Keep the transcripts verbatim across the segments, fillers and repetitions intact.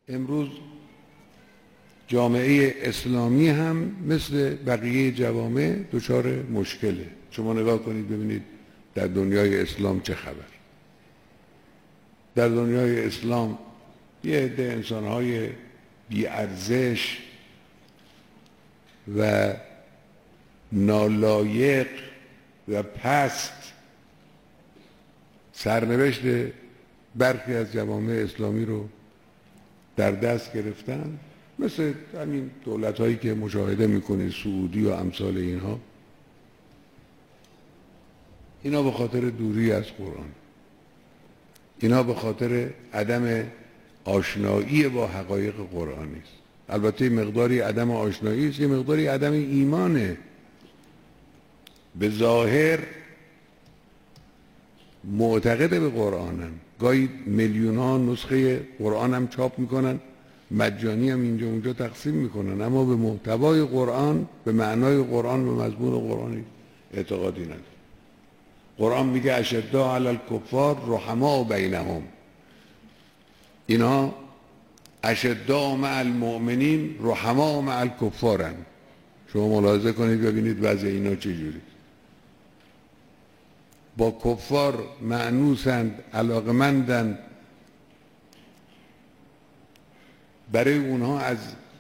امروز جامعه اسلامی هم مثل بقیه جوامع دچار مشکله. شما نگاه کنید ببینید در دنیای اسلام چه خبر. در دنیای اسلام یه عده انسان‌های بی‌ارزش و نالایق و پست سرنوشت برخی از جوامع اسلامی رو در دست گرفتن، مثل همین دولت‌هایی که مشاهده می‌کنید، سعودی و امثال اینها. اینا به خاطر دوری از قرآن، اینا به خاطر عدم آشنایی با حقایق قرآنی است. البته مقداری عدم آشنایی است، یه مقداری عدم ایمانه. به ظاهر معتقد به قرآنن، گاهی میلیون ها نسخه قرآن هم چاپ میکنن، مجانی هم اینجا اونجا تقسیم میکنن، اما به محتوای قرآن، به معنای قرآن، به مضمون قرآنی اعتقادی نداره. قرآن میگه اشداء علی الکفار رحماء بینهم. اینها اشداء مع المؤمنین رحماء مع الکفارن. شما ملاحظه کنید ببینید وضع اینا چجوری. با کفار مأنوسند، علاقمندند، برای اونها از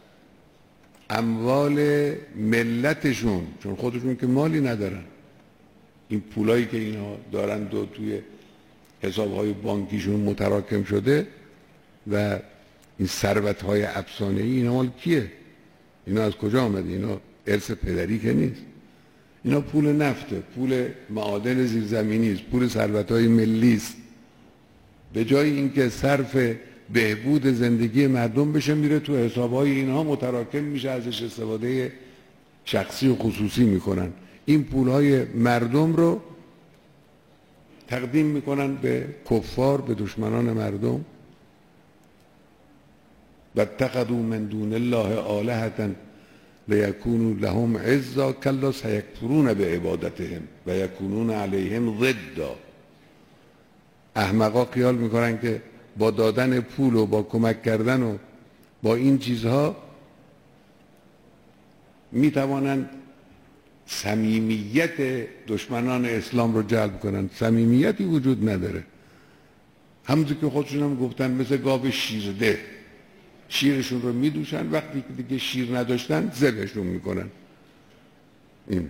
اموال ملتشون، چون خودشون که مالی ندارن، این پولایی که اینا دارن دو توی حسابهای بانکیشون متراکم شده و این ثروت‌های افسانه‌ای، اینا مال کیه؟ اینا از کجا آمده؟ اینا ارث پدری که نیست. اینا پول نفته، پول معادن زیرزمینی است، پول ثروت‌های ملی است. به جای اینکه صرف بهبود زندگی مردم بشه، میره تو حساب‌های اینها متراکم میشه، ازش استفاده شخصی و خصوصی میکنن. این پول‌های مردم رو تقدیم میکنن به کفار، به دشمنان مردم. و اتخذوا من دون الله آلهة لیکونوا لهم عزا کلا سیکفرون بعبادتهم و یکونون علیهم ضدا. احمقا خیال میکنن که با دادن پول و با کمک کردن و با این چیزها میتوانند صمیمیت دشمنان اسلام رو جلب کنن. صمیمیتی وجود نداره. همونطور که خودشون هم گفتن مثل گاو شیرده، شیرشون رو میدوشن، وقتی که دیگه شیر نداشتن ذبحشون میکنن. این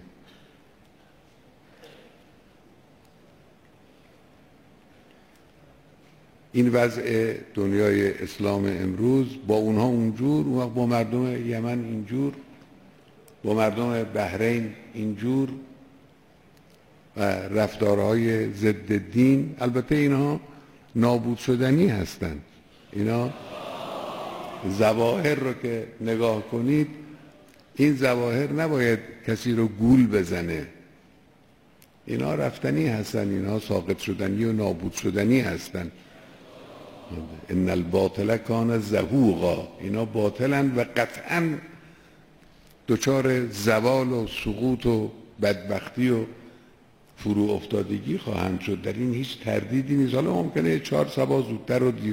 این وضع دنیای اسلام امروز. با اونها اونجور، اون وقت با مردم یمن اینجور، با مردم بحرین اینجور و رفتارهای ضد دین. البته اینها نابود شدنی هستند. اینا ظواهر رو که نگاه کنید، این ظواهر نباید کسی رو گول بزنه. اینا رفتنی هستن، اینا ساقط شدنی و نابود شدنی هستن. ان الباطل کان زهوقا. اینا باطلن و قطعا دچار زوال و سقوط و بدبختی و فرو افتادگی خواهند شد. در این هیچ تردیدی نیست. حالا ممکنه چهار سبا زودتر و دیر